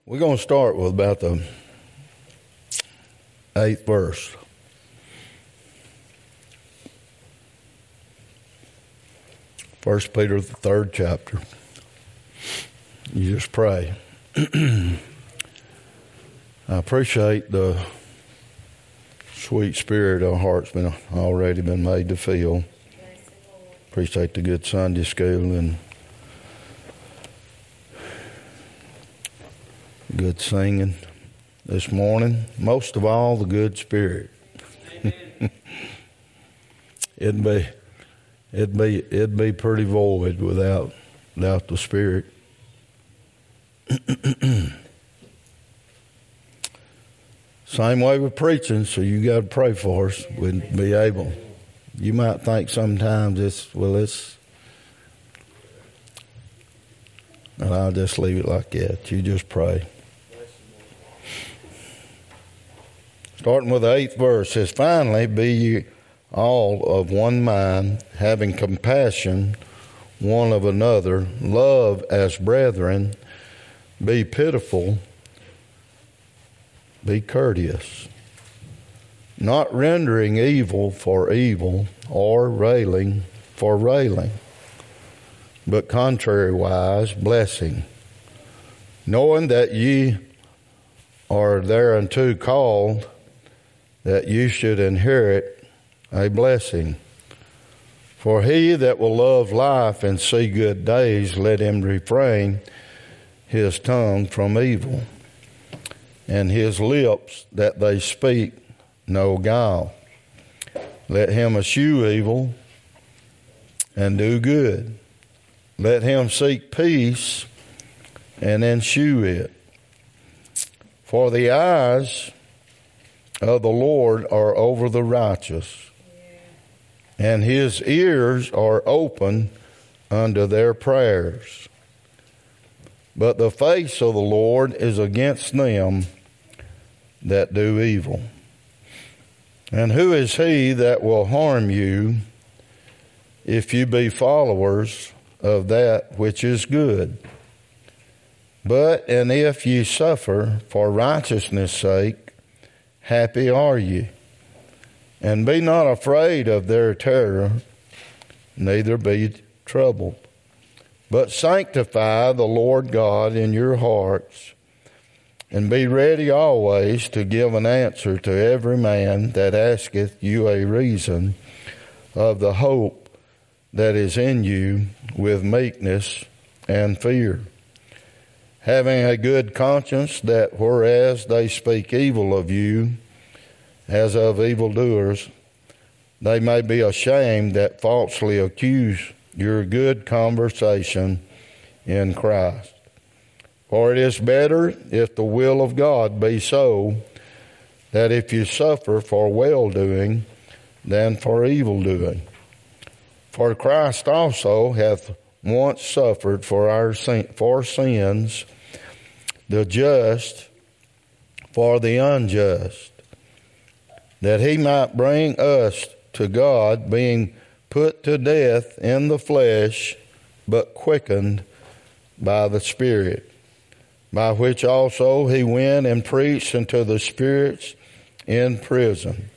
We're going to start with about the 8th verse. First Peter, the 3rd chapter. You just pray. I appreciate the sweet spirit our heart's already been made to feel. Appreciate the good Sunday school and good singing this morning. Most of all, the good spirit. It'd be pretty void without the spirit. Same way with preaching, so you got to pray for us. We'd be able. You might think sometimes and I'll just leave it like that. You just pray. Starting with the 8th verse, says, "Finally, be ye all of one mind, having compassion one of another, love as brethren, be pitiful, be courteous, not rendering evil for evil, or railing for railing, but contrariwise blessing, knowing that ye are thereunto called, that you should inherit a blessing. For he that will love life and see good days, let him refrain his tongue from evil, and his lips that they speak no guile. Let him eschew evil and do good. Let him seek peace and ensue it. For the eyes of the Lord are over the righteous, and his ears are open unto their prayers. But the face of the Lord is against them that do evil. And who is he that will harm you if you be followers of that which is good? But and if ye suffer for righteousness' sake, happy are ye. And be not afraid of their terror, neither be troubled. But sanctify the Lord God in your hearts, and be ready always to give an answer to every man that asketh you a reason of the hope that is in you with meekness and fear, having a good conscience, that whereas they speak evil of you as of evildoers, they may be ashamed that falsely accuse your good conversation in Christ. For it is better, if the will of God be so, that if you suffer for well-doing than for evil-doing. For Christ also hath once suffered for sins, the just for the unjust, that he might bring us to God, being put to death in the flesh, but quickened by the Spirit, by which also he went and preached unto the spirits in prison,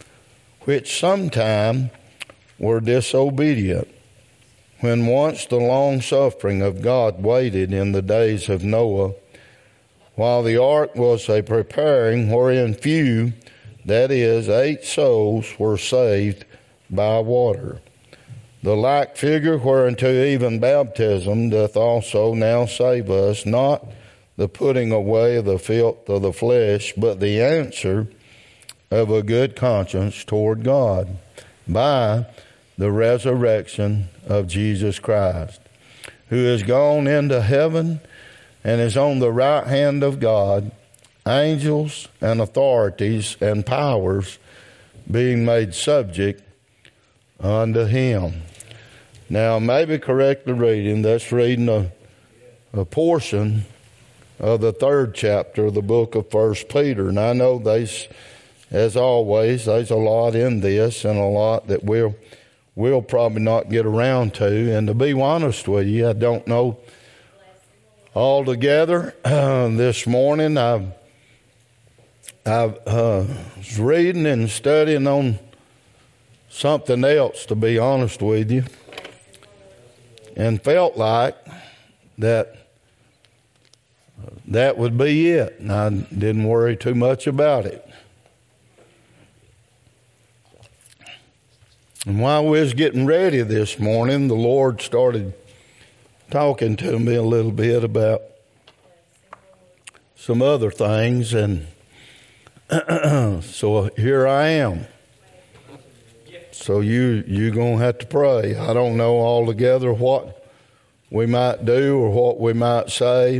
which sometime were disobedient, when once the long suffering of God waited in the days of Noah, while the ark was a preparing, wherein few, that is, 8 souls, were saved by water. The like figure whereunto even baptism doth also now save us, not the putting away of the filth of the flesh, but the answer of a good conscience toward God, by the resurrection of Jesus Christ, who is gone into heaven and is on the right hand of God, angels and authorities and powers being made subject unto him." Now, maybe correctly reading, that's reading a portion of the 3rd chapter of the book of 1 Peter. And I know as always, there's a lot in this and a lot that we'll probably not get around to. And to be honest with you, I don't know all together this morning. I was reading and studying on something else, to be honest with you, and felt like that would be it. And I didn't worry too much about it. And while we was getting ready this morning, the Lord started talking to me a little bit about some other things, and so here I am. So you're going to have to pray. I don't know altogether what we might do or what we might say.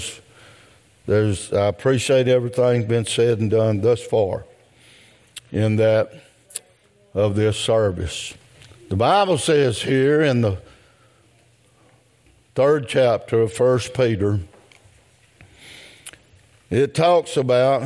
I appreciate everything been said and done thus far in that of this service. The Bible says here in the 3rd chapter of 1 Peter, he talks about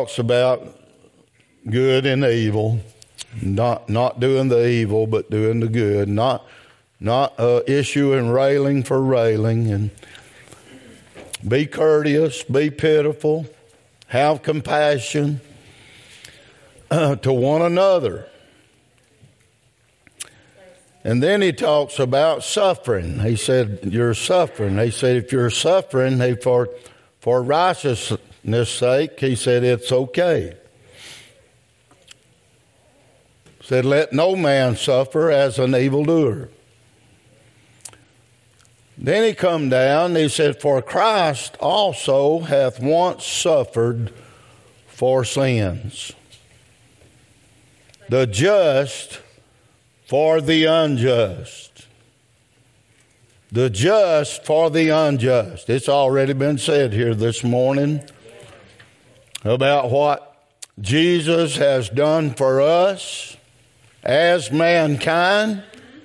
good and evil, not doing the evil but doing the good, not issuing railing for railing, and be courteous, be pitiful, have compassion to one another. And then he talks about suffering. He said, you're suffering. He said, if you're suffering for righteousness' sake, he said, it's okay. He said, let no man suffer as an evildoer. Then he come down, he said, for Christ also hath once suffered for sins, the just for the unjust. The just for the unjust. It's already been said here this morning about what Jesus has done for us as mankind.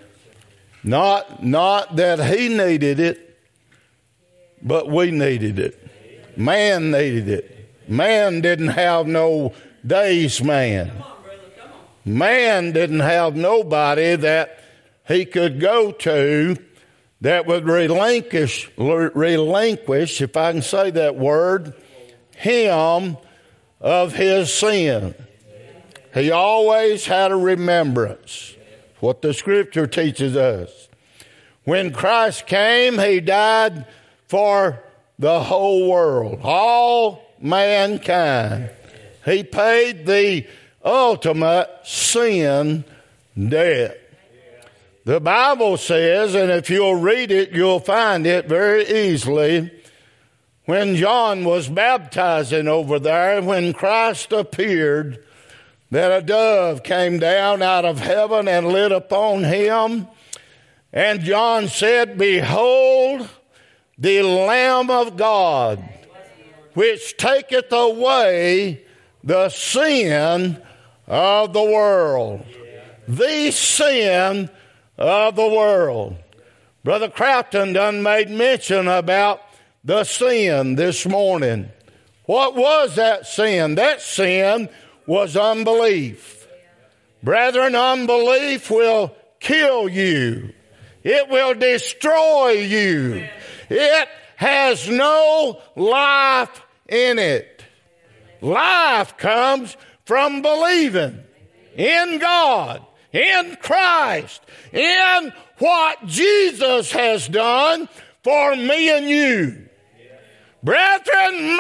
Not that he needed it, but we needed it. Man needed it. Man didn't have no days man. Man didn't have nobody that he could go to that would relinquish, if I can say that word, him of his sin. He always had a remembrance. What the Scripture teaches us. When Christ came, he died for the whole world, all mankind. He paid the ultimate sin debt. The Bible says, and if you'll read it, you'll find it very easily, when John was baptizing over there, when Christ appeared, that a dove came down out of heaven and lit upon him. And John said, behold, the Lamb of God, which taketh away the sin of the world. The sin of the world. Brother Crafton done made mention about the sin this morning. What was that sin? That sin was unbelief. Brethren, unbelief will kill you. It will destroy you. It has no life in it. Life comes from believing in God, in Christ, in what Jesus has done for me and you. Brethren,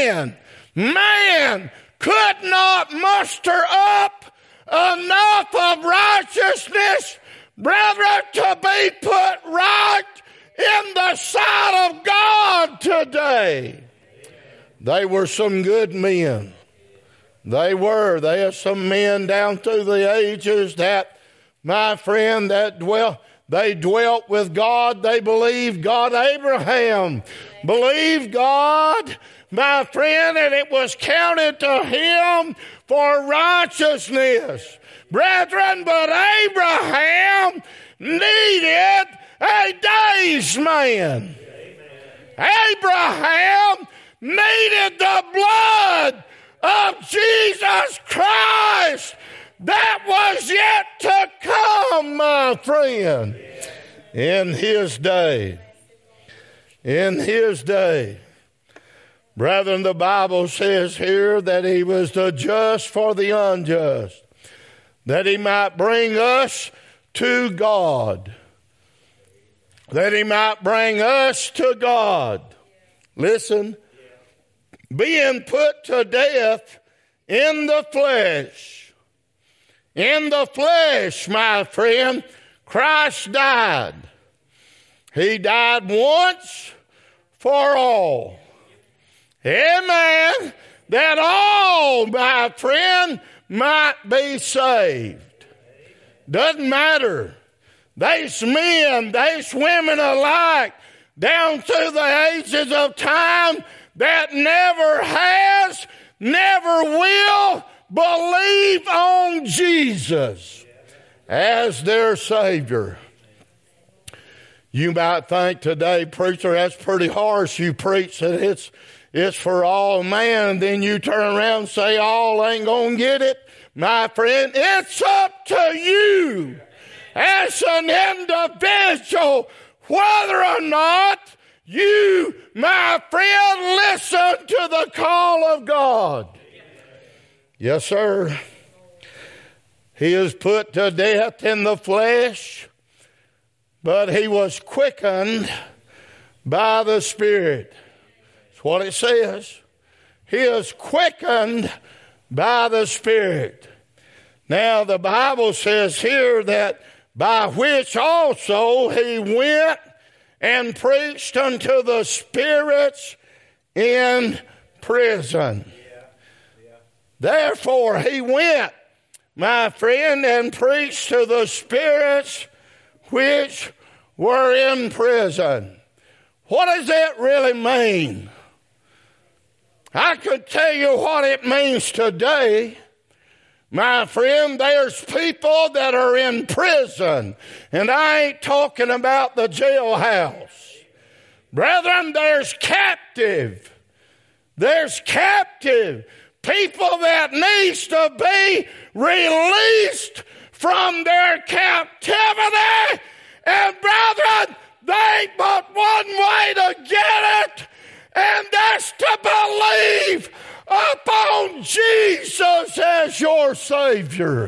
man could not muster up enough of righteousness, brethren, to be put right in the sight of God today. They were some good men. They are some men down through the ages that, my friend, they dwelt with God. They believed God. Abraham believed God, my friend, and it was counted to him for righteousness. Brethren, but Abraham needed a days man. Abraham needed the blood of Jesus Christ that was yet to come, my friend, in his day. in his day. Brethren, the Bible says here that he was the just for the unjust, that he might bring us to God. That he might bring us to God. Listen, being put to death in the flesh. In the flesh, my friend, Christ died. He died once for all. Amen. That all, my friend, might be saved. Doesn't matter. There's men, there's women alike, down through the ages of time, that never has, never will believe on Jesus as their Savior. You might think today, preacher, that's pretty harsh. You preach that it's for all man, and then you turn around and say all ain't gonna get it. My friend, it's up to you as an individual whether or not you, my friend, listen to the call of God. Yes, sir. He is put to death in the flesh, but he was quickened by the Spirit. That's what it says. He is quickened by the Spirit. Now the Bible says here that by which also he went and preached unto the spirits in prison. Therefore he went, my friend, and preached to the spirits which were in prison. What does that really mean? I could tell you what it means today. My friend, there's people that are in prison, and I ain't talking about the jailhouse. Brethren, there's captive. There's captive people that needs to be released from their captivity. And brethren, there ain't but one way to get it, and that's to believe upon Jesus as your Savior.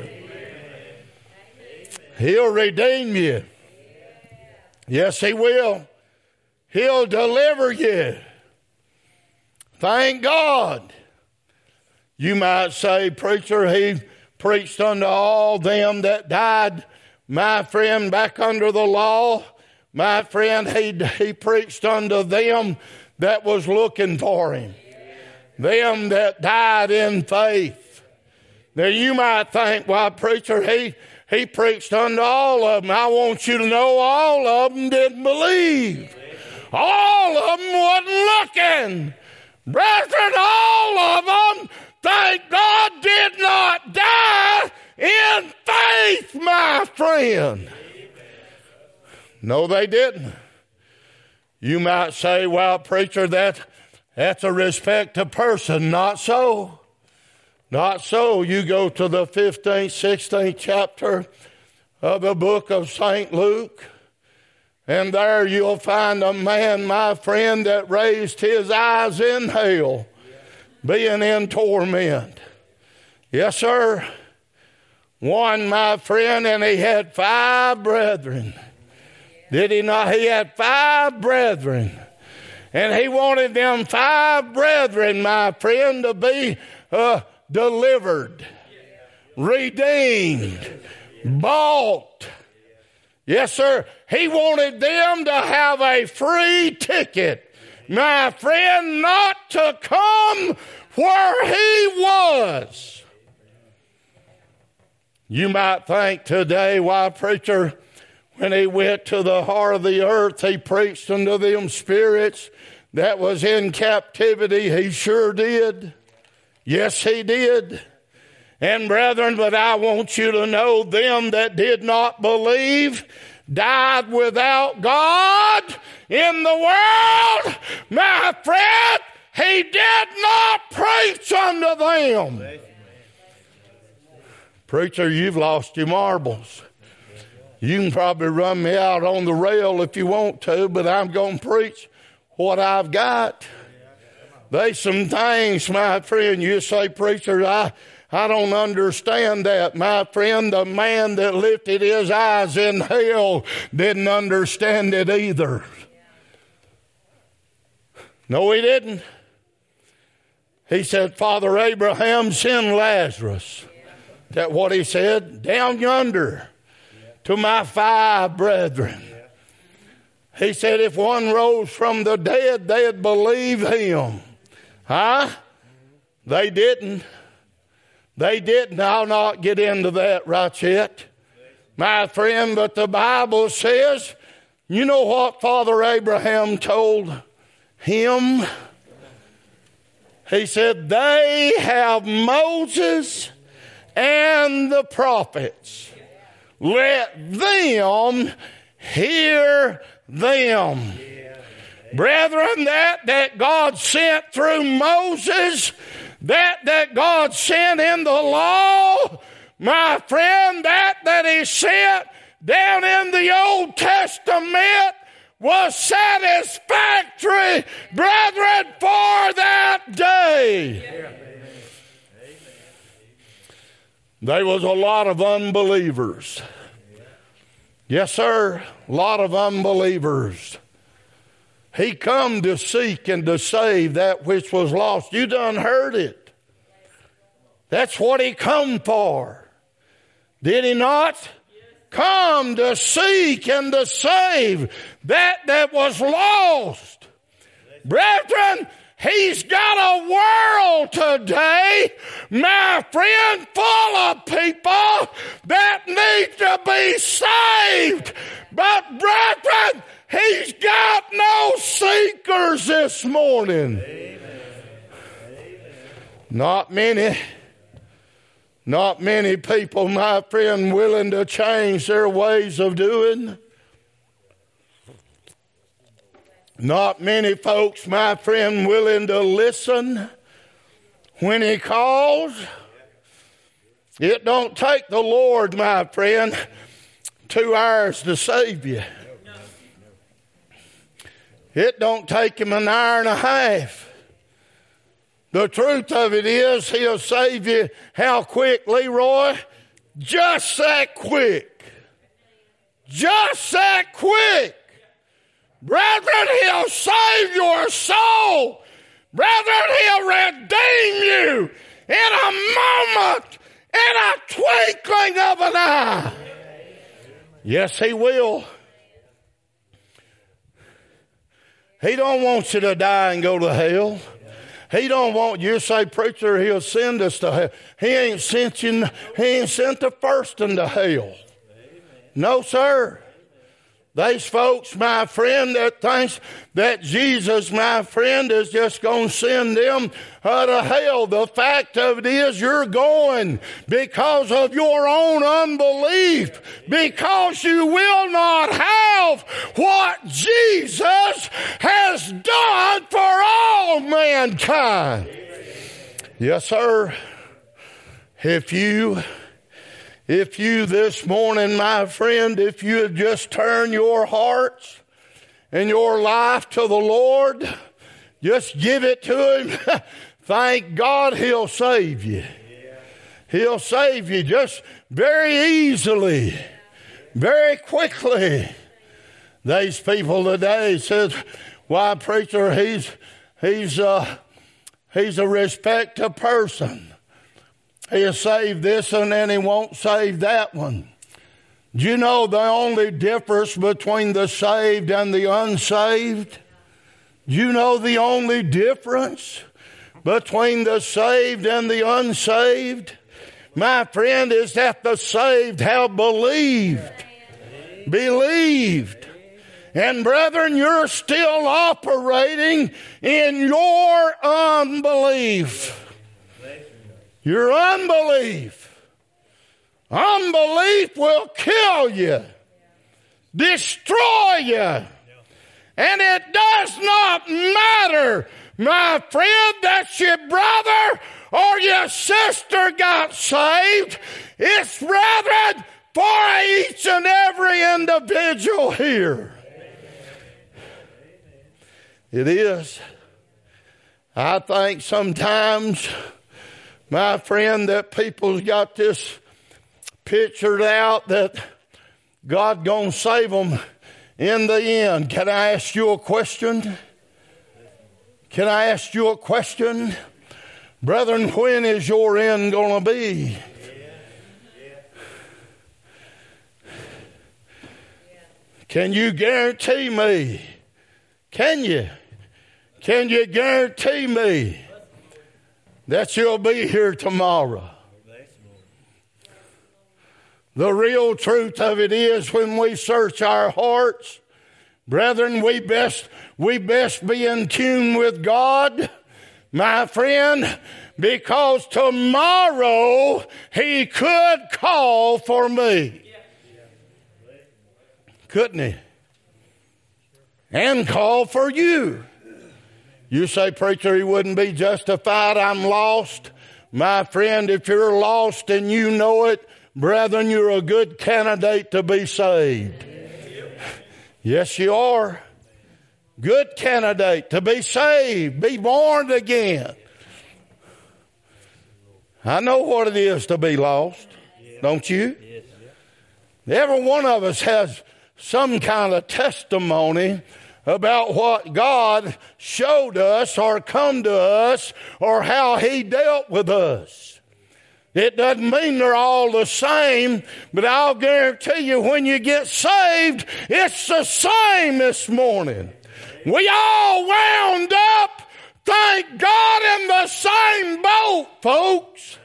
He'll redeem you. Yes, He will. He'll deliver you. Thank God. You might say, preacher, he preached unto all them that died, my friend, back under the law. My friend, he preached unto them that was looking for him. Them that died in faith. Now you might think, well, preacher, he preached unto all of them. I want you to know all of them didn't believe. All of them wasn't looking. Brethren, all of them, thank God, did not die in faith, my friend. No, they didn't. You might say, well, preacher, that's a respect to person. Not so. Not so. You go to the 15th, 16th chapter of the book of St. Luke, and there you'll find a man, my friend, that raised his eyes in hell, being in torment. Yes, sir. One, my friend, and he had 5 brethren. Did he not? He had 5 brethren. And he wanted them 5 brethren, my friend, to be delivered, redeemed, bought. Yes, sir. He wanted them to have a free ticket, my friend, not to come where he was. You might think today, why, preacher, when he went to the heart of the earth, he preached unto them spirits that was in captivity. He sure did. Yes, he did. And brethren, but I want you to know, them that did not believe died without God in the world. My friend, he did not preach unto them. Preacher, you've lost your marbles. You can probably run me out on the rail if you want to, but I'm going to preach what I've got. There's some things, my friend, you say, preacher, I don't understand that. My friend, the man that lifted his eyes in hell didn't understand it either. No, he didn't. He said, Father Abraham, send Lazarus. That's what he said. Down yonder to my 5 brethren. He said, if one rose from the dead, they'd believe him. Huh? They didn't. They didn't. I'll not get into that right yet, my friend, but the Bible says, you know what Father Abraham told him? He said, they have Moses and the prophets. Let them hear them. Brethren, that God sent through Moses, that God sent in the law, my friend, that he sent down in the Old Testament was satisfactory, brethren, for that day. There was a lot of unbelievers. Yes, sir, a lot of unbelievers. He come to seek and to save that which was lost. You done heard it. That's what he come for. Did he not? Come to seek and to save that was lost. Brethren, he's got a world today, my friend, full of people that need to be saved. But brethren, he's got no seekers this morning. Amen. Not many. Not many people, my friend, willing to change their ways of doing. Not many folks, my friend, willing to listen when he calls. It don't take the Lord, my friend, 2 hours to save you. It don't take him an hour and a half. The truth of it is, he'll save you how quick, Leroy? Just that quick. Just that quick. Brethren, he'll save your soul. Brethren, he'll redeem you in a moment, in a twinkling of an eye. Yes, he will. He don't want you to die and go to hell. He don't want you to say, preacher, he'll send us to hell. He ain't sent the first into hell. No, sir. There's folks, my friend, that thinks that Jesus, my friend, is just going to send them to hell. The fact of it is you're going because of your own unbelief, because you will not have what Jesus has done for all mankind. Yes, sir. If you this morning, my friend, if you had just turned your hearts and your life to the Lord, just give it to him, thank God he'll save you. He'll save you just very easily, very quickly. These people today said, why, preacher, he's a respected person. He'll save this one and he won't save that one. Do you know the only difference between the saved and the unsaved? Do you know the only difference between the saved and the unsaved? My friend, is that the saved have believed. Believed. And brethren, you're still operating in your unbelief. Your unbelief. Unbelief will kill you, destroy you. And it does not matter, my friend, that your brother or your sister got saved. It's, brethren, for each and every individual here. It is. I think sometimes, my friend, that people's got this pictured out that God gonna save them in the end. Can I ask you a question? Can I ask you a question? Brethren, when is your end gonna be? Can you guarantee me? Can you? Can you guarantee me that you'll be here tomorrow? The real truth of it is, when we search our hearts, brethren, we best be in tune with God, my friend, because tomorrow He could call for me. Couldn't He? And call for you. You say, preacher, He wouldn't be justified. I'm lost. My friend, if you're lost and you know it, brethren, you're a good candidate to be saved. Yes, you are. Good candidate to be saved, be born again. I know what it is to be lost, don't you? Every one of us has some kind of testimony about what God showed us or come to us or how He dealt with us. It doesn't mean they're all the same, but I'll guarantee you when you get saved, it's the same this morning. We all wound up, thank God, in the same boat, folks.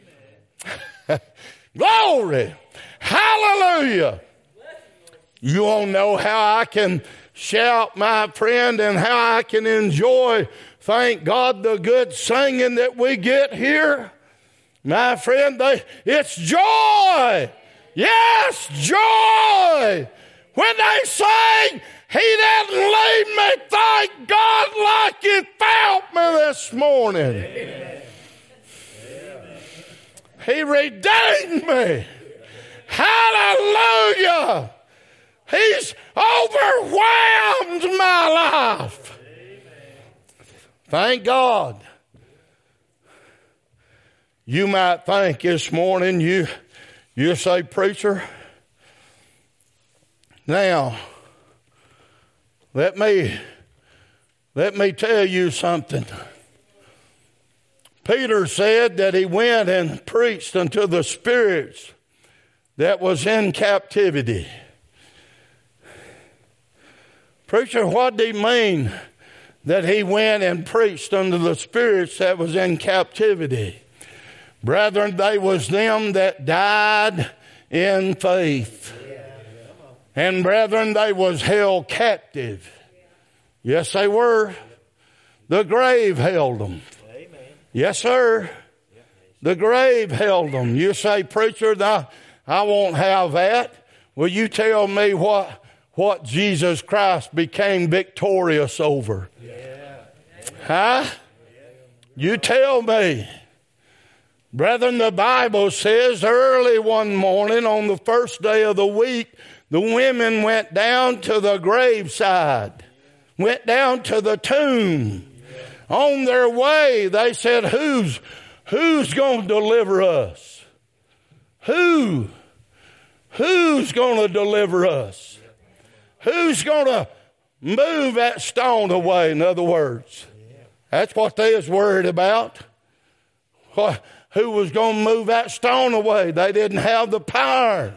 Glory. Hallelujah. You won't know how I can shout, my friend, and how I can enjoy, thank God, the good singing that we get here. My friend, it's joy. Yes, joy. When they sing, He didn't leave me, thank God, like He found me this morning. Amen. He redeemed me. Hallelujah. He's overwhelmed my life. Thank God. You might think this morning, you say, preacher, now, let me tell you something. Peter said that he went and preached unto the spirits that was in captivity. Preacher, what did he mean that he went and preached unto the spirits that was in captivity? Brethren, they was them that died in faith. And brethren, they was held captive. Yes, they were. The grave held them. Yes, sir. The grave held them. You say, preacher, I won't have that. Well, you tell me what Jesus Christ became victorious over. Huh? You tell me. Brethren, the Bible says early one morning on the first day of the week, the women went down to the graveside, went down to the tomb. On their way, they said, who's going to deliver us? Who's going to deliver us? Who's going to move that stone away, in other words? That's what they was worried about. Who was going to move that stone away? They didn't have the power.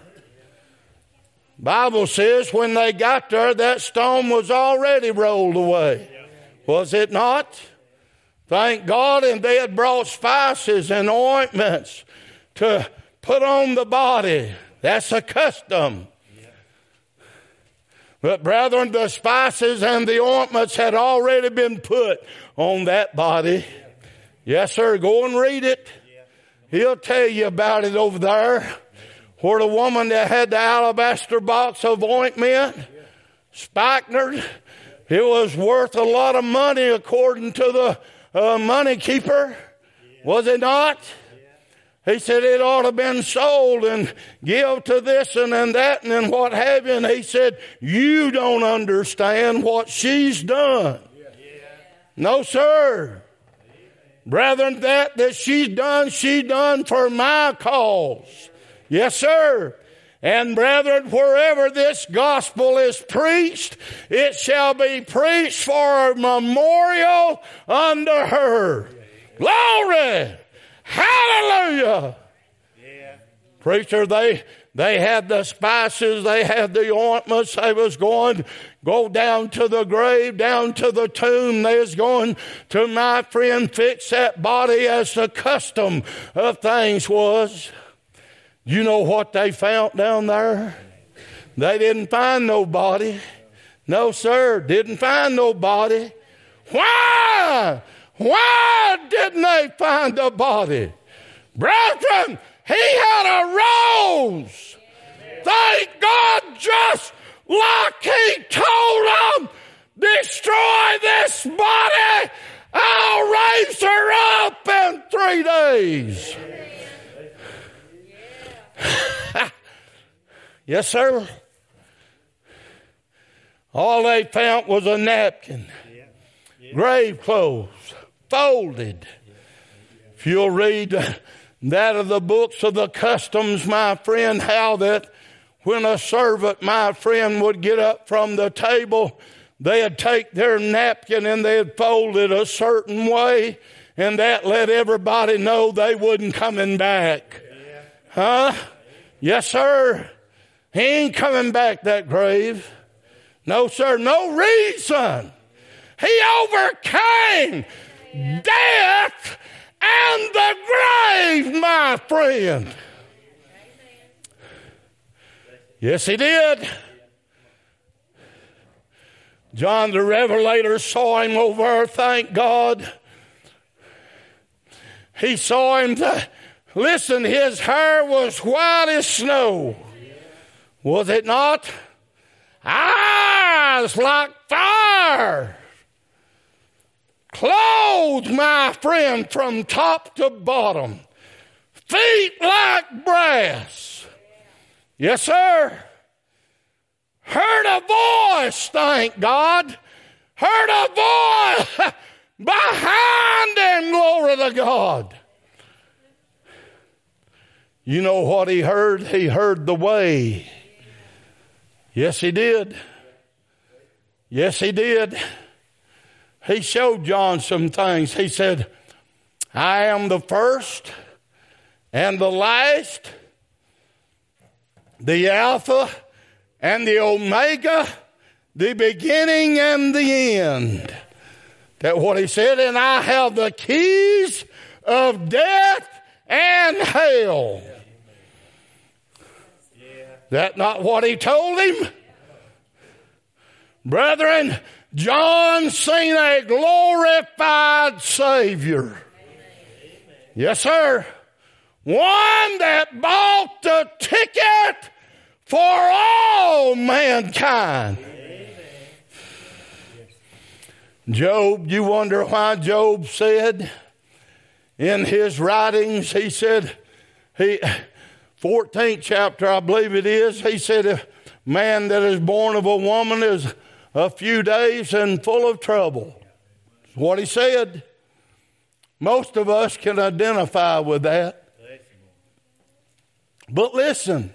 Bible says when they got there, that stone was already rolled away. Was it not? Thank God. And they had brought spices and ointments to put on the body. That's a custom. But brethren, the spices and the ointments had already been put on that body. Yes, sir. Go and read it. He'll tell you about it over there. Where the woman that had the alabaster box of ointment, spikenard, it was worth a lot of money according to the money keeper. Was it not? He said it ought to have been sold and give to this and then that and then what have you. And he said, you don't understand what she's done. No, sir. Brethren, that she's done for my cause. Yes, sir. And brethren, wherever this gospel is preached, it shall be preached for a memorial unto her. Glory! Hallelujah! Yeah. Preacher, they had the spices, they had the ointments, they was going to go down to the grave, down to the tomb. They was going to, my friend, fix that body as the custom of things was. You know what they found down there? They didn't find nobody. No, sir, didn't find nobody. Why? Why didn't they find the body? Brethren, he had arose. Thank God, just like he told them, destroy this body, I'll raise her up in 3 days. Yes, sir. All they found was a napkin, grave clothes, folded. If you'll read that of the books of the customs, my friend, how that when a servant, my friend, would get up from the table, they'd take their napkin and they'd fold it a certain way, and that let everybody know they wasn't coming back. Huh? Yes, sir. He ain't coming back, that grave. No, sir, no reason. He overcame death and the grave, my friend. Yes, he did. John the Revelator saw him over, thank God. He saw him, listen, his hair was white as snow. Was it not? Eyes like fire. Clothes, my friend, from top to bottom. Feet like brass. Yes, sir. Heard a voice, thank God. Heard a voice behind him, glory to God. You know what he heard? He heard the way. Yes, he did. Yes, he did. He showed John some things. He said, I am the first and the last, the Alpha and the Omega, the beginning and the end. That's what he said. And I have the keys of death and hell. That not what he told him? Brethren, John seen a glorified Savior. Yes, sir. One that bought the ticket for all mankind. Job, you wonder why Job said in his writings, he said, 14th chapter, I believe it is, he said, a man that is born of a woman is a few days and full of trouble. That's what he said. Most of us can identify with that. But listen,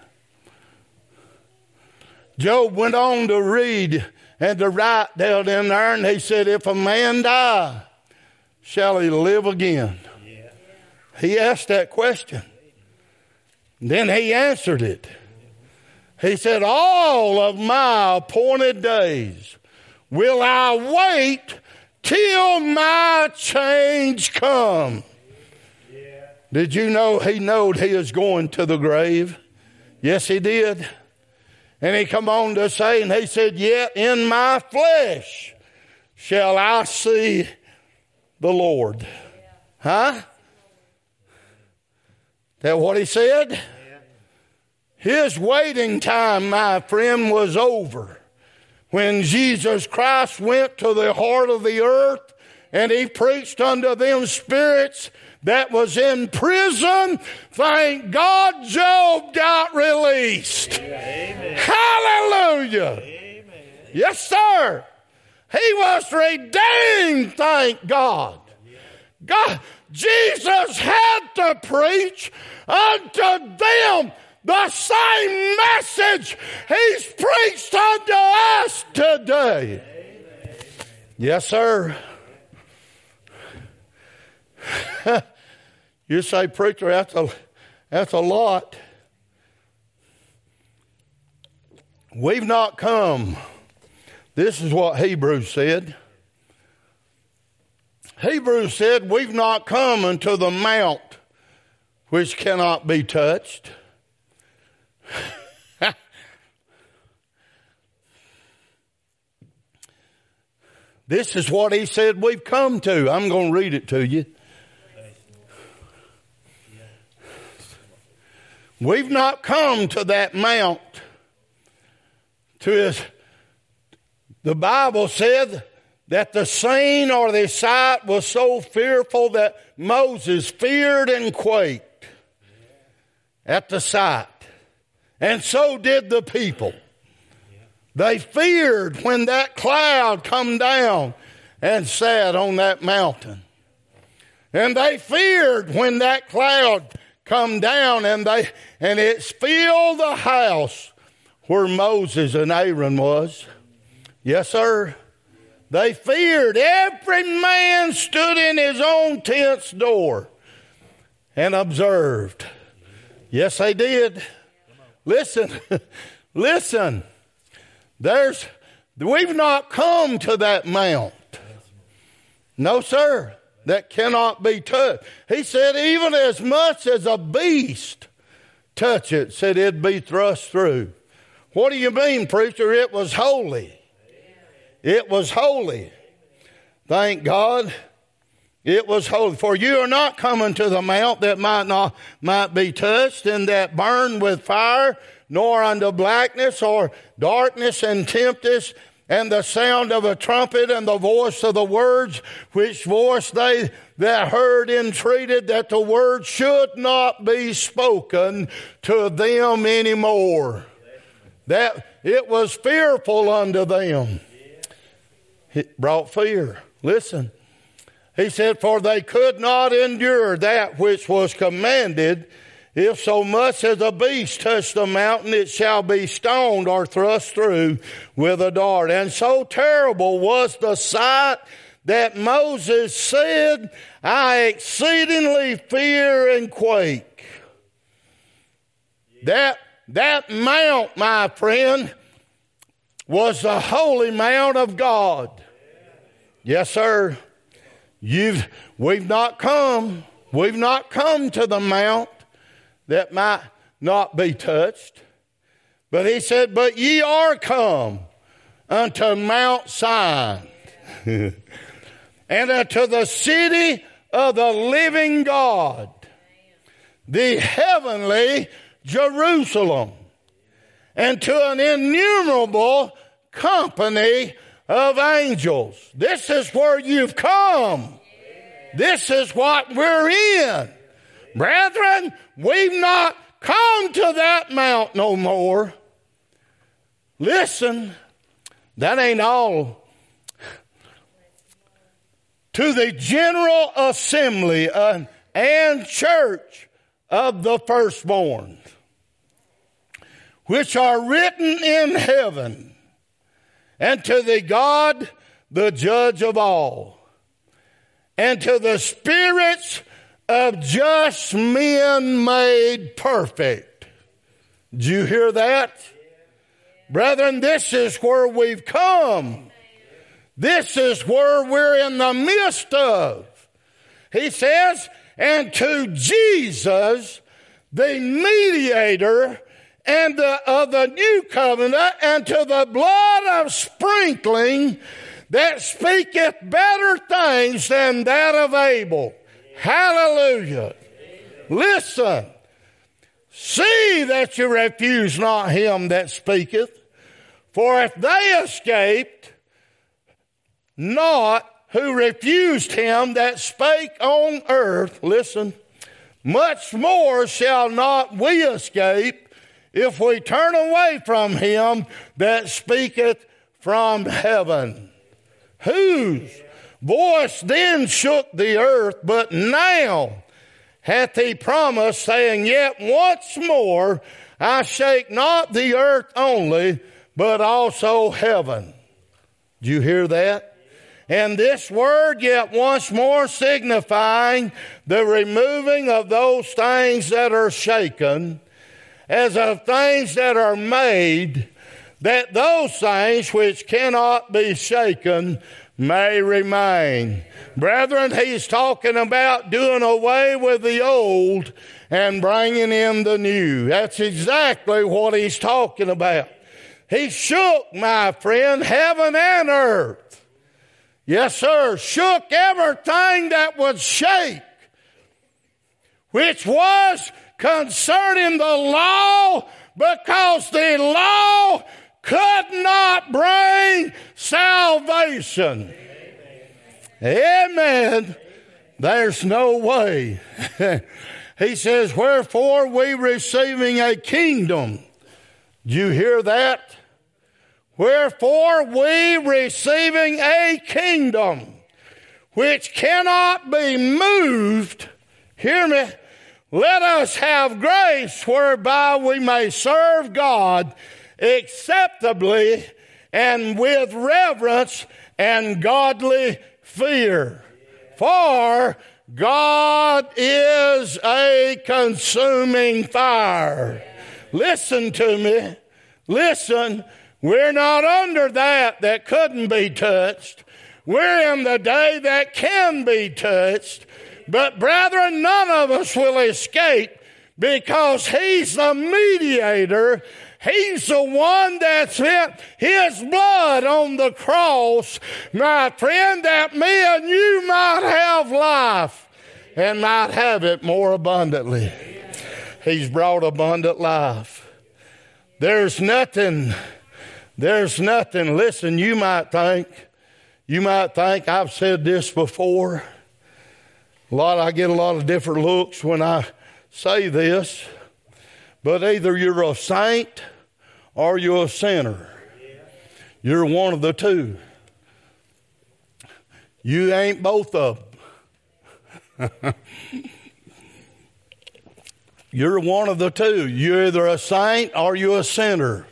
Job went on to read and to write down in there, and he said, if a man die, shall he live again? Yeah. He asked that question. Then he answered it. He said, all of my appointed days will I wait till my change come. Yeah. Did you know he knowed he was going to the grave? Yes, he did. And he come on to say, and he said, yet in my flesh shall I see the Lord. Huh? That what he said? His waiting time, my friend, was over. When Jesus Christ went to the heart of the earth and he preached unto them spirits that was in prison, thank God Job got released. Amen. Hallelujah. Amen. Yes, sir. He was redeemed, thank God. Jesus had to preach unto them the same message He's preached unto us today. Amen. Yes, sir. You say, preacher, that's a lot. We've not come. This is what Hebrews said. Hebrews said, we've not come unto the mount which cannot be touched. This is what he said we've come to. I'm going to read it to you. We've not come to that mount. The Bible said that the scene or the sight was so fearful that Moses feared and quaked at the sight. And so did the people. They feared when that cloud come down and sat on that mountain. And they feared when that cloud come down and it filled the house where Moses and Aaron was. Yes, sir. They feared. Every man stood in his own tent's door and observed. Yes, they did. Listen, listen. We've not come to that mount. No, sir. That cannot be touched. He said, even as much as a beast touch it, said it'd be thrust through. What do you mean, preacher? It was holy. It was holy. Thank God. It was holy. For you are not coming to the mount that might be touched and that burned with fire, nor unto blackness or darkness and tempest, and the sound of a trumpet and the voice of the words, which voice they that heard entreated that the word should not be spoken to them anymore. That it was fearful unto them. It brought fear. Listen. He said, for they could not endure that which was commanded. If so much as a beast touch the mountain, it shall be stoned or thrust through with a dart. And so terrible was the sight that Moses said, I exceedingly fear and quake. That mount, my friend, was the holy mount of God. Yes, sir. We've not come to the mount that might not be touched. But he said, but ye are come unto Mount Zion and unto the city of the living God, the heavenly Jerusalem, and to an innumerable company of angels. This is where you've come. This is what we're in. Brethren, we've not come to that mount no more. Listen, that ain't all. To the general assembly and church of the firstborn, which are written in heaven, and to the God, the judge of all, and to the spirits of just men made perfect. Did you hear that? Brethren, this is where we've come. This is where we're in the midst of. He says, and to Jesus, the mediator and of the new covenant, and to the blood of sprinkling that speaketh better things than that of Abel. Hallelujah. Listen. See that you refuse not him that speaketh. For if they escaped not who refused him that spake on earth, listen, much more shall not we escape if we turn away from him that speaketh from heaven. whose voice then shook the earth, but now hath he promised, saying, Yet once more I shake not the earth only, but also heaven. Do you hear that? And this word, yet once more, signifying the removing of those things that are shaken, as of things that are made, that those things which cannot be shaken may remain. Brethren, he's talking about doing away with the old and bringing in the new. That's exactly what he's talking about. He shook, my friend, heaven and earth. Yes, sir, shook everything that would shake, which was concerning the law, because the law could not bring salvation. Amen. There's no way. He says, wherefore we receiving a kingdom. Do you hear that? Wherefore we receiving a kingdom which cannot be moved, hear me, let us have grace whereby we may serve God acceptably and with reverence and godly fear. For God is a consuming fire. Listen to me. Listen. We're not under that couldn't be touched. We're in the day that can be touched. But brethren, none of us will escape, because he's the mediator. He's the one that spent his blood on the cross, my friend, that me and you might have life and might have it more abundantly. He's brought abundant life. There's nothing, listen, you might think, I've said this before. I get a lot of different looks when I say this, but either you're a saint or you're a sinner. You're one of the two. You ain't both of them. You're one of the two. You're either a saint or you're a sinner.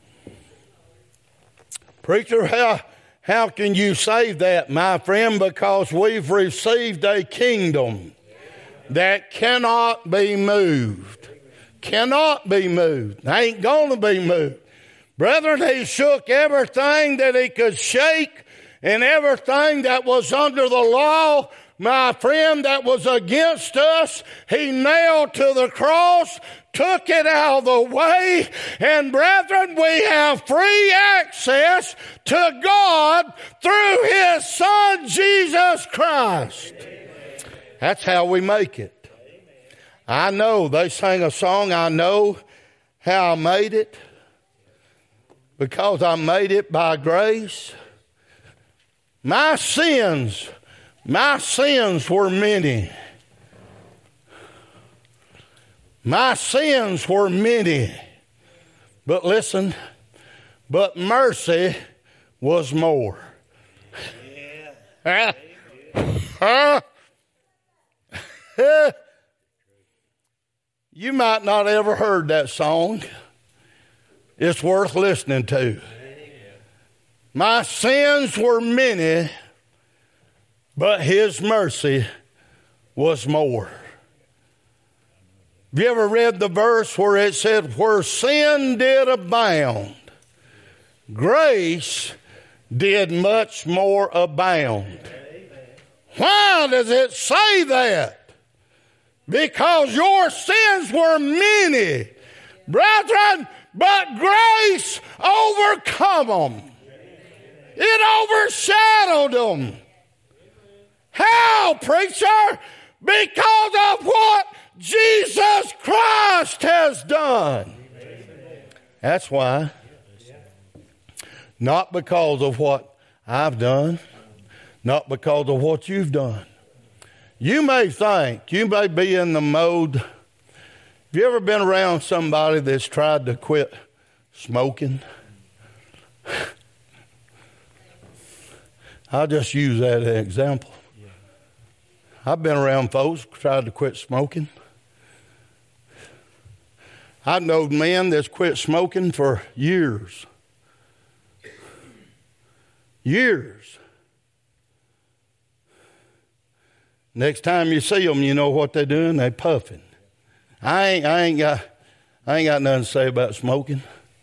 Preacher, how can you say that, my friend? Because we've received a kingdom that cannot be moved. Cannot be moved. Ain't going to be moved. Brethren, he shook everything that he could shake, and everything that was under the law, my friend, that was against us, he nailed to the cross, took it out of the way, and brethren, we have free access to God through his Son, Jesus Christ. That's how we make it. I know, they sang a song, I know how I made it, because I made it by grace. My sins were many. My sins were many. But listen, but mercy was more. You might not ever heard that song. It's worth listening to. My sins were many, but his mercy was more. Have you ever read the verse where it said, where sin did abound, grace did much more abound? Why does it say that? Because your sins were many, brethren, but grace overcome them. It overshadowed them. How, preacher? Because of what Jesus Christ has done. That's why. Not because of what I've done. Not because of what you've done. You may think, you may be in the mode. Have you ever been around somebody that's tried to quit smoking? I'll just use that as an example. I've been around folks who tried to quit smoking. I've known men that's quit smoking for years. Years. Next time you see them, you know what they're doing? They're puffing. I ain't got nothing to say about smoking.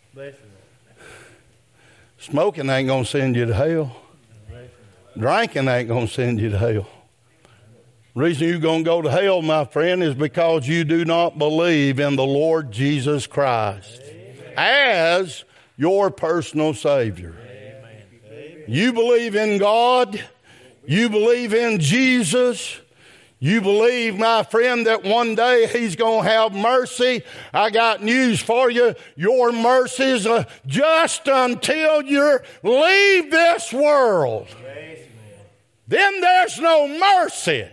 Smoking ain't going to send you to hell. Drinking ain't going to send you to hell. The reason you're going to go to hell, my friend, is because you do not believe in the Lord Jesus Christ as your personal Savior. You believe in God. You believe in Jesus. You believe, my friend, that one day He's going to have mercy. I got news for you. Your mercies are just until you leave this world. Then there's no mercy.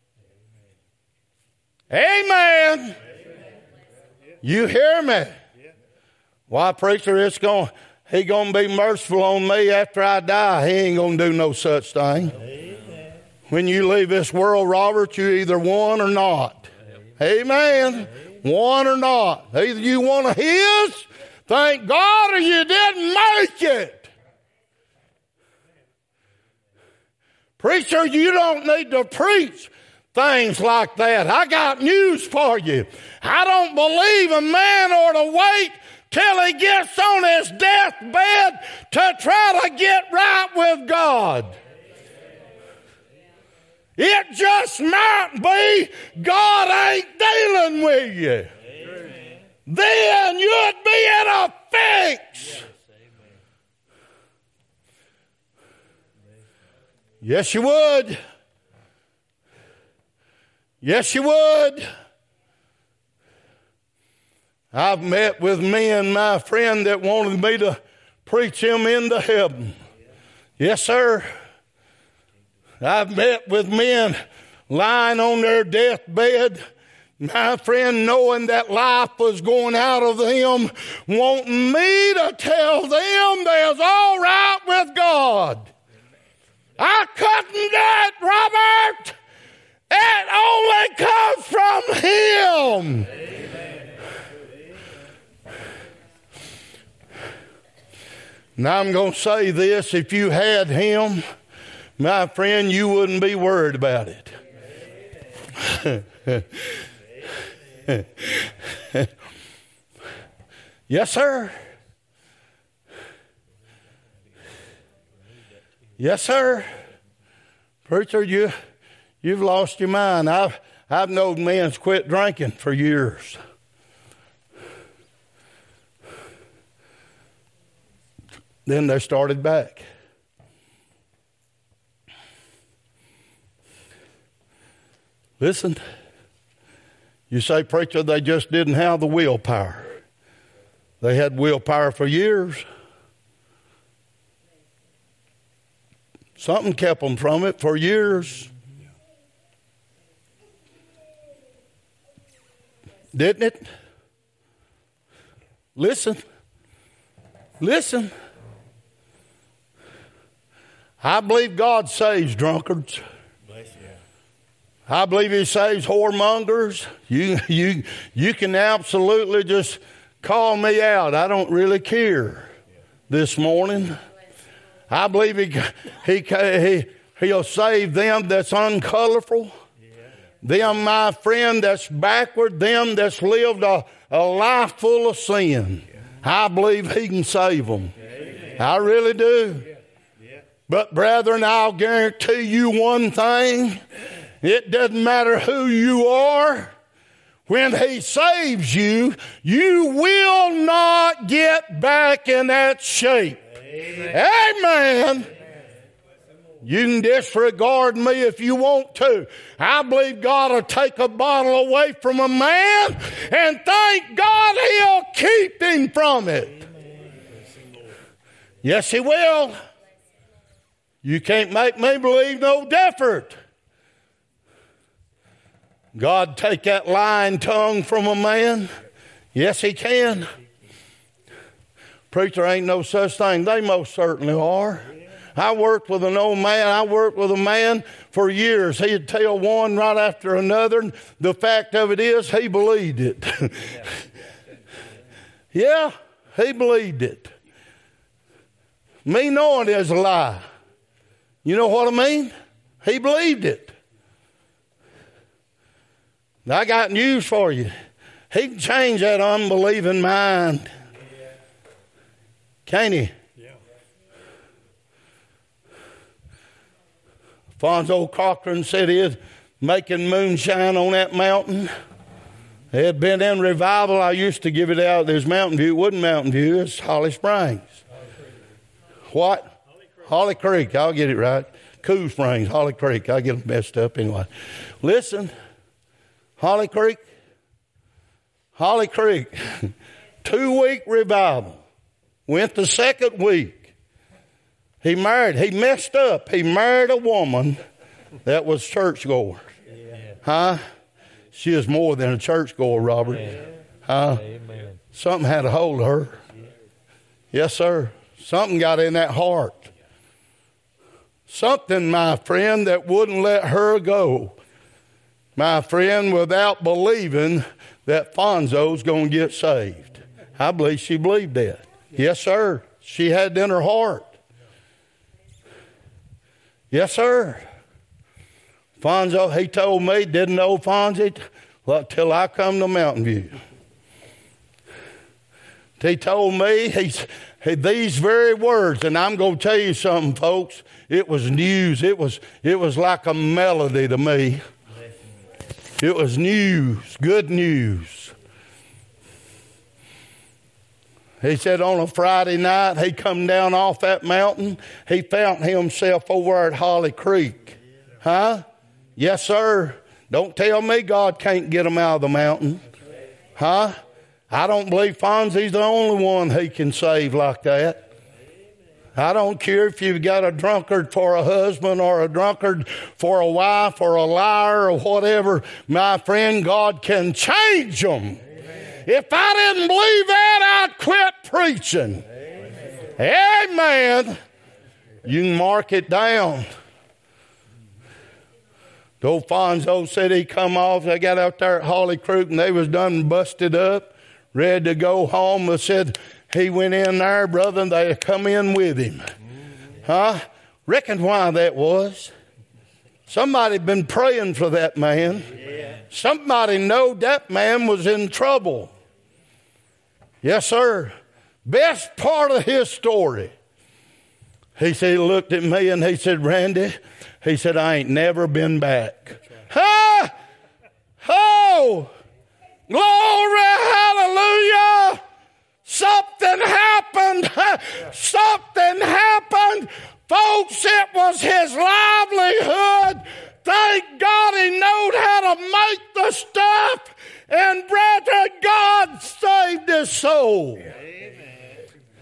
Amen. You hear me? Why, preacher, He going to be merciful on me after I die. He ain't going to do no such thing. When you leave this world, Robert, you either won or not. Amen. Won or not. Either you want His, thank God, or you didn't make it. Preacher, you don't need to preach things like that. I got news for you. I don't believe a man ought to wait till he gets on his deathbed to try to get right with God. It just might be God ain't dealing with you. Then you'd be in a fix. Yes, you would. Yes, you would. I've met with men, my friend, that wanted me to preach them into heaven. Yes, sir. I've met with men lying on their deathbed, my friend, knowing that life was going out of them, wanting me to tell them they're all right with God. I couldn't do it, Robert. It only comes from Him. Amen. Now I'm going to say this. If you had Him, my friend, you wouldn't be worried about it. Yes, sir. Yes, sir. Preacher, you've lost your mind. I've known men quit drinking for years. Then they started back. Listen, you say, preacher, they just didn't have the willpower. They had willpower for years. Something kept them from it for years. Didn't it? Listen. Listen. I believe God saves drunkards. I believe He saves whoremongers. You can absolutely just call me out. I don't really care this morning. I believe He'll save them that's uncolorful. Them, my friend, that's backward. Them that's lived a life full of sin. I believe He can save them. I really do. But brethren, I'll guarantee you one thing. It doesn't matter who you are. When He saves you, you will not get back in that shape. Amen. You can disregard me if you want to. I believe God will take a bottle away from a man, and thank God He'll keep him from it. Yes, He will. You can't make me believe no different. God take that lying tongue from a man? Yes, He can. Preacher, ain't no such thing. They most certainly are. I worked with an old man. I worked with a man for years. He'd tell one right after another. The fact of it is, he believed it. Yeah, he believed it. Me knowing it is a lie. You know what I mean? He believed it. I got news for you. He can change that unbelieving mind. Can't he? Yeah. Fonzo Cochran said he was making moonshine on that mountain. They had been in revival. I used to give it out. There's Mountain View. It wasn't Mountain View. It's Holly Springs. What? Holly Creek. I'll get it right. Cool Springs, Holly Creek. I get them messed up anyway. Listen, Holly Creek. 2-week revival. Went the second week. He messed up. He married a woman that was churchgoer. Huh? She is more than a churchgoer, Robert. Huh? Amen. Something had a hold of her. Yes, sir. Something got in that heart. Something, my friend, that wouldn't let her go. My friend, without believing that Fonzo's going to get saved. I believe she believed that. Yes, sir. She had it in her heart. Yes, sir. Fonzo, he told me, didn't know Fonzie till I come to Mountain View. He told me these very words, and I'm going to tell you something, folks. It was news. It was like a melody to me. It was news, good news. He said on a Friday night, he come down off that mountain. He found himself over at Holly Creek. Huh? Yes, sir. Don't tell me God can't get him out of the mountain. Huh? I don't believe Fonzie's the only one he can save like that. I don't care if you've got a drunkard for a husband or a drunkard for a wife or a liar or whatever. My friend, God can change them. Amen. If I didn't believe that, I'd quit preaching. Amen. Amen. You can mark it down. Old Fonzo said he come off. They got out there at Holly Creek and they was done busted up, ready to go home. They said he went in there, brother, and they come in with him. Huh? Reckon why that was. Somebody been praying for that man. Somebody knowed that man was in trouble. Yes, sir. Best part of his story. He said, he looked at me and he said, Randy, he said, I ain't never been back. Huh? Oh! Glory, hallelujah! Something happened. Something happened. Folks, it was his livelihood. Thank God he knew how to make the stuff. And brother, God saved his soul. Amen.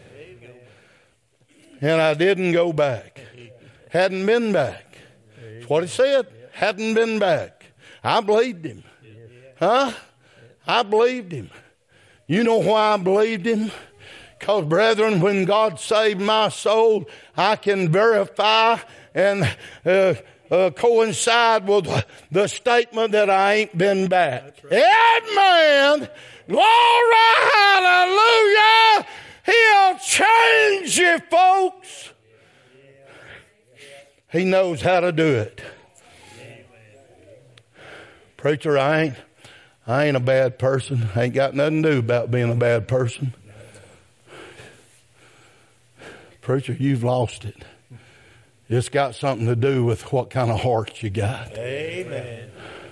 And I didn't go back. Hadn't been back. That's what he said. Hadn't been back. I believed him. Huh? I believed him. You know why I believed him? Because, brethren, when God saved my soul, I can verify and coincide with the statement that I ain't been back. Amen. Glory, hallelujah. He'll change you, folks. He knows how to do it. Preacher, I ain't a bad person. I ain't got nothing to do about being a bad person. Preacher, you've lost it. It's got something to do with what kind of heart you got. Amen.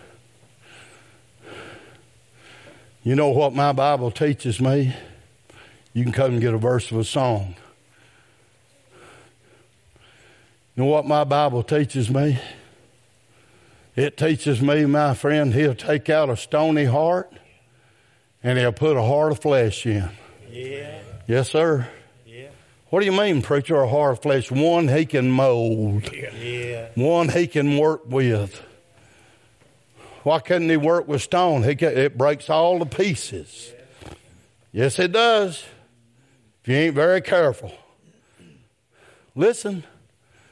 You know what my Bible teaches me? You can come and get a verse of a song. You know what my Bible teaches me? It teaches me, my friend, he'll take out a stony heart and he'll put a heart of flesh in. Yeah. Yes, sir. Yeah. What do you mean, preacher, a heart of flesh? One he can mold. Yeah. One he can work with. Why couldn't he work with stone? It breaks all the pieces. Yes, it does. If you ain't very careful. Listen,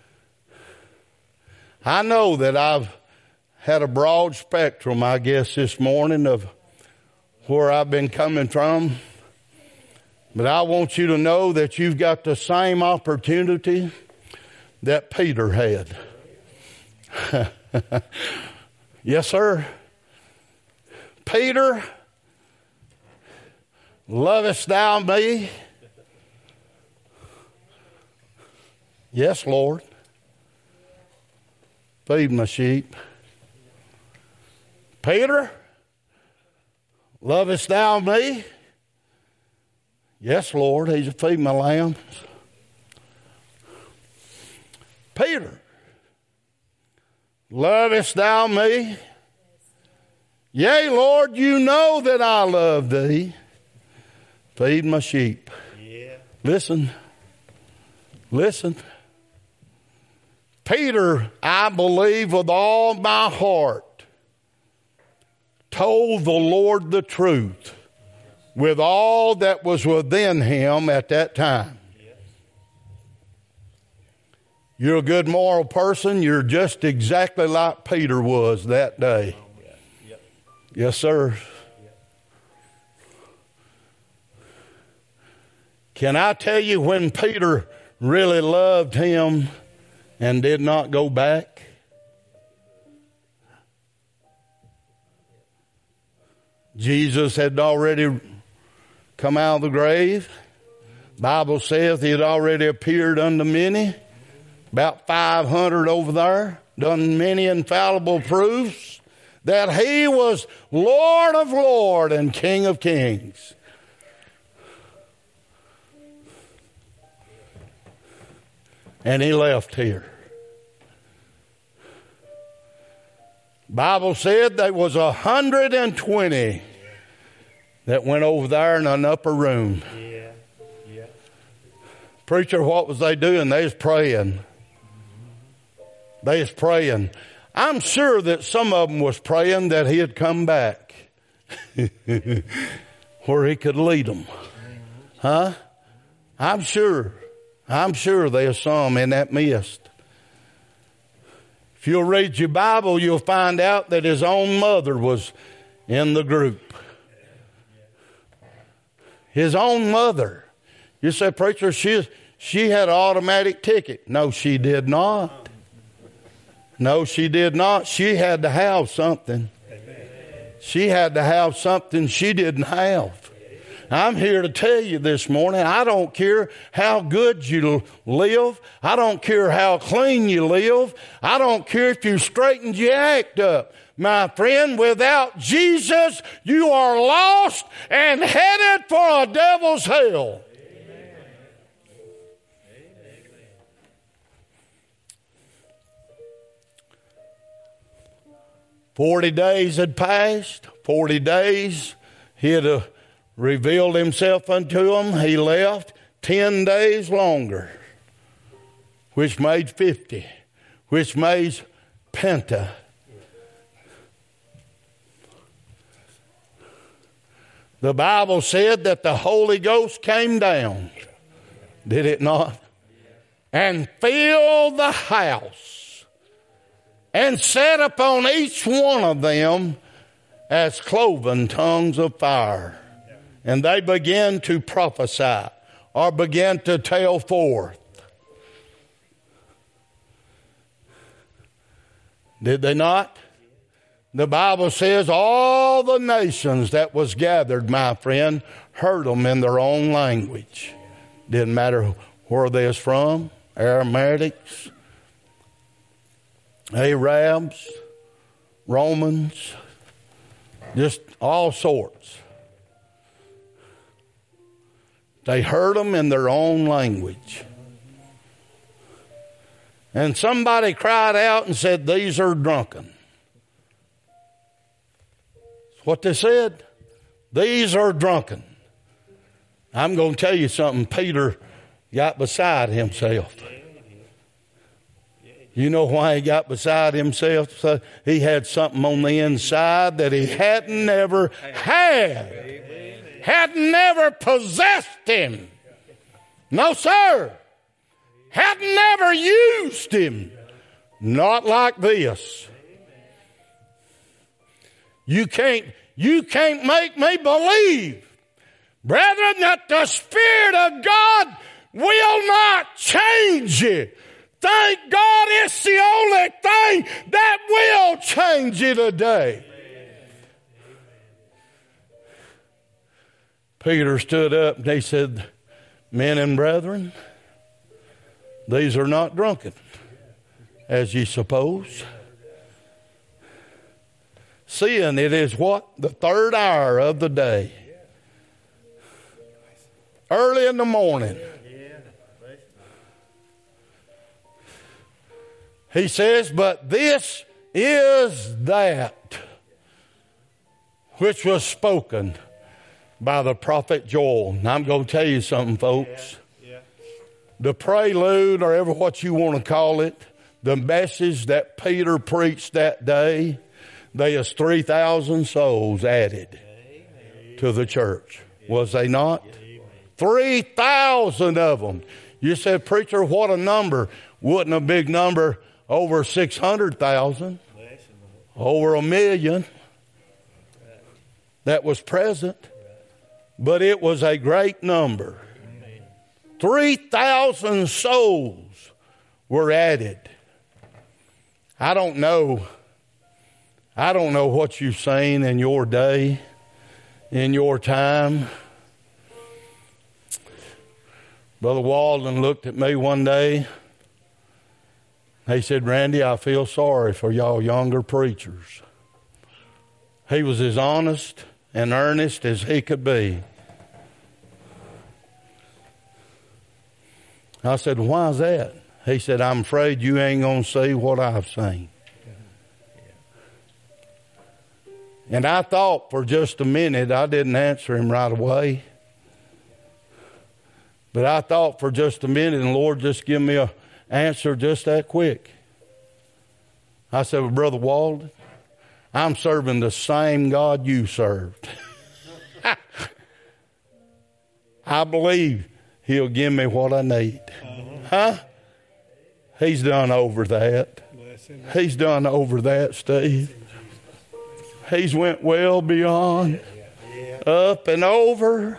I know that I've had a broad spectrum, I guess, this morning of where I've been coming from. But I want you to know that you've got the same opportunity that Peter had. Yes, sir. Peter, lovest thou me? Yes, Lord. Feed my sheep. Peter, lovest thou me? Yes, Lord. He's to feed my lambs. Peter, lovest thou me? Yea, Lord, you know that I love thee. Feed my sheep. Yeah. Listen. Peter, I believe with all my heart, told the Lord the truth with all that was within him at that time. You're a good moral person. You're just exactly like Peter was that day. Yes, sir. Can I tell you when Peter really loved him and did not go back? Jesus had already come out of the grave. Bible says he had already appeared unto many, about 500 over there, done many infallible proofs that he was Lord of Lords and King of Kings. And he left here. Bible said there was 120 that went over there in an upper room. Yeah. Preacher, what was they doing? They was praying. I'm sure that some of them was praying that he had come back where he could lead them. Huh? I'm sure there's some in that midst. If you'll read your Bible, you'll find out that his own mother was in the group. His own mother. You say, preacher, she had an automatic ticket. No, she did not. No, she did not. She had to have something. She had to have something she didn't have. I'm here to tell you this morning, I don't care how good you live. I don't care how clean you live. I don't care if you straightened your act up. My friend, without Jesus, you are lost and headed for a devil's hell. 40 days had passed. 40 days he had revealed himself unto him. He left 10 days longer, which made 50, which made Penta. The Bible said that the Holy Ghost came down, did it not? And filled the house and sat upon each one of them as cloven tongues of fire. And they began to prophesy or began to tell forth. Did they not? The Bible says all the nations that was gathered, my friend, heard them in their own language. Didn't matter where they was from, Aramaics, Arabs, Romans, just all sorts. They heard them in their own language. And somebody cried out and said, "These are drunken." That's what they said. These are drunken. I'm going to tell you something. Peter got beside himself. You know why he got beside himself? So he had something on the inside that he hadn't never had. Had never possessed him. No, sir. Had never used him. Not like this. You can't make me believe, brethren, that the Spirit of God will not change you. Thank God it's the only thing that will change you today. Peter stood up and he said, men and brethren, these are not drunken, as ye suppose. Seeing it is what? The third hour of the day. Early in the morning. He says, but this is that which was spoken by the prophet Joel. And I'm going to tell you something, folks. The prelude, or ever what you want to call it, the message that Peter preached that day, there is 3,000 souls added to the church. Was they not? 3,000 of them. You said, preacher, what a number. Wasn't a big number. Over 600,000. Over 1 million. That was present. But it was a great number. 3,000 souls were added. I don't know what you've seen in your day, in your time. Brother Walden looked at me one day. He said, Randy, I feel sorry for y'all younger preachers. He was as honest and earnest as he could be. I said, why is that? He said, I'm afraid you ain't going to see what I've seen. And I thought for just a minute, I didn't answer him right away. But I thought for just a minute, and the Lord just give me an answer just that quick. I said, well, Brother Walden, I'm serving the same God you served. I believe He'll give me what I need. Huh? He's done over that. He's done over that, Steve. He's went well beyond, up and over.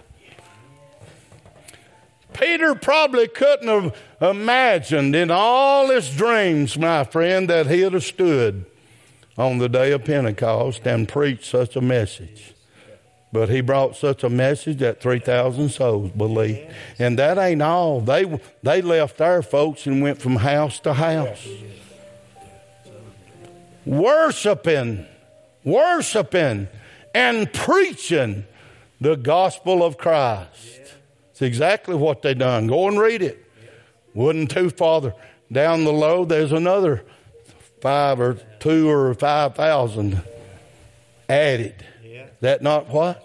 Peter probably couldn't have imagined in all his dreams, my friend, that he'd have stood on the day of Pentecost and preached such a message. But he brought such a message that 3,000 souls believed. And that ain't all. They left our folks and went from house to house. Worshiping and preaching the gospel of Christ. It's exactly what they done. Go and read it. Wasn't too far down the road, there's another 2,000 or 5,000 added. That not what?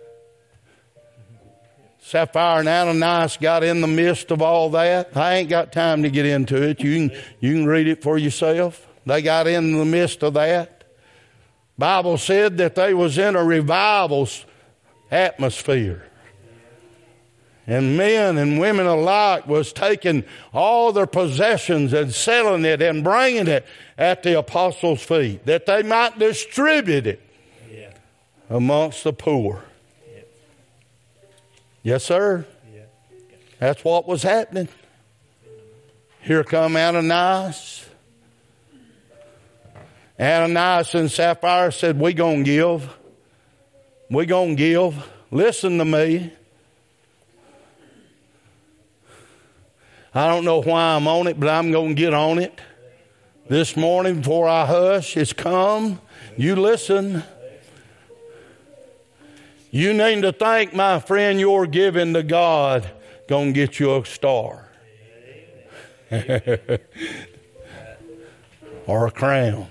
Sapphira and Ananias got in the midst of all that. I ain't got time to get into it. You can read it for yourself. They got in the midst of that. Bible said that they was in a revival atmosphere. And men and women alike was taking all their possessions and selling it and bringing it at the apostles' feet, that they might distribute it amongst the poor. Yes, sir. That's what was happening. Here come Ananias. Ananias and Sapphira said, we gonna give. We gonna give. Listen to me. I don't know why I'm on it, but I'm going to get on it. This morning before I hush, it's come. You listen. You need to think, my friend, your giving to God going to get you a star. Or a crown.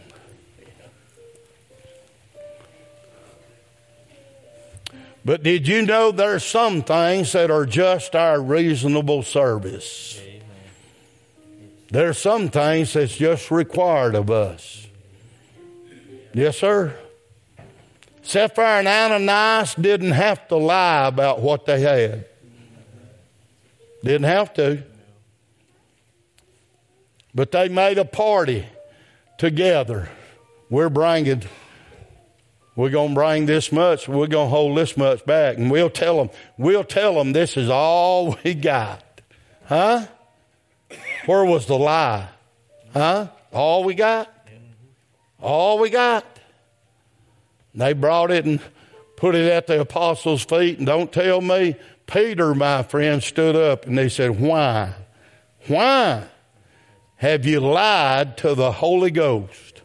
But did you know there's some things that are just our reasonable service? There's some things that's just required of us. Yes, sir. Sapphira and Ananias didn't have to lie about what they had. Didn't have to. But they made a party together. We're going to bring this much. We're going to hold this much back. And we'll tell them this is all we got. Huh? Where was the lie? Huh? All we got? All we got. They brought it and put it at the apostles' feet. And don't tell me, Peter, my friend, stood up and they said, why? Why have you lied to the Holy Ghost?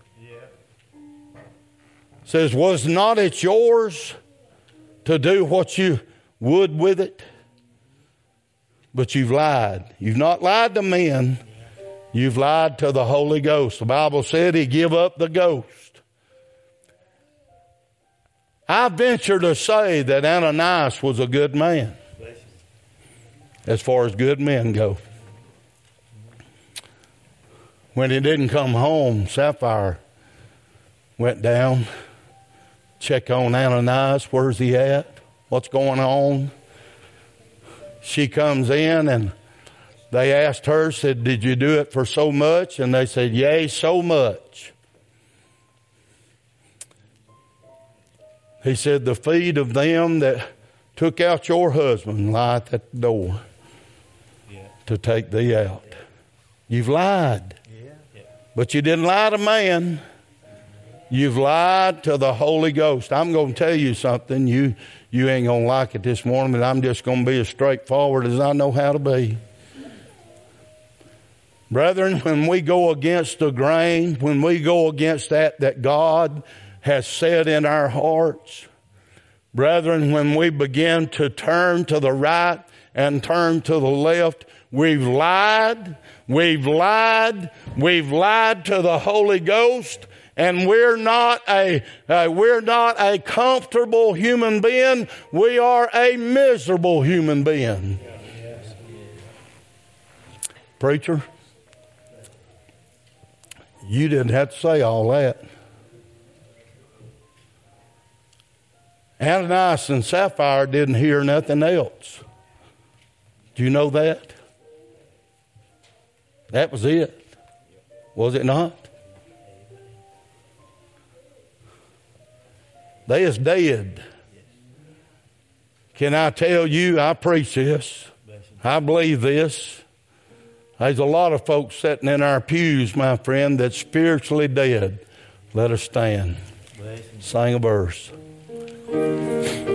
Says, was not it yours to do what you would with it? But you've lied. You've not lied to men. You've lied to the Holy Ghost. The Bible said he gave up the ghost. I venture to say that Ananias was a good man, as far as good men go. When he didn't come home, Sapphira went down, check on Ananias. Where's he at? What's going on? She comes in and they asked her, said, did you do it for so much? And they said, yea, so much. He said, the feet of them that took out your husband lie at the door to take thee out. You've lied. But you didn't lie to man. You've lied to the Holy Ghost. I'm going to tell you something. You ain't going to like it this morning, but I'm just going to be as straightforward as I know how to be. Brethren, when we go against the grain, when we go against that God has said in our hearts, brethren, when we begin to turn to the right and turn to the left, we've lied. We've lied to the Holy Ghost, and we're not a comfortable human being. We are a miserable human being. Preacher, you didn't have to say all that. Ananias and Sapphira didn't hear nothing else. Do you know that? That was it. Was it not? They is dead. Can I tell you, I preach this. I believe this. There's a lot of folks sitting in our pews, my friend, that's spiritually dead. Let us stand. Sing a verse.